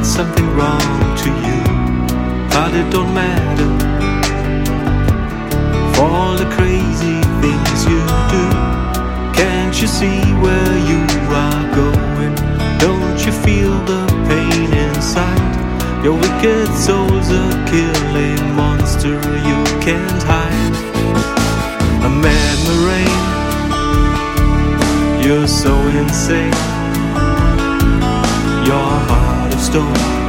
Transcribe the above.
did something wrong to you, but it don't matter. For all the crazy things you do, can't you see where you are going? Don't you feel the pain inside? Your wicked soul's a killing monster you can't hide. A mad Moraine, you're so insane. Your heart of stone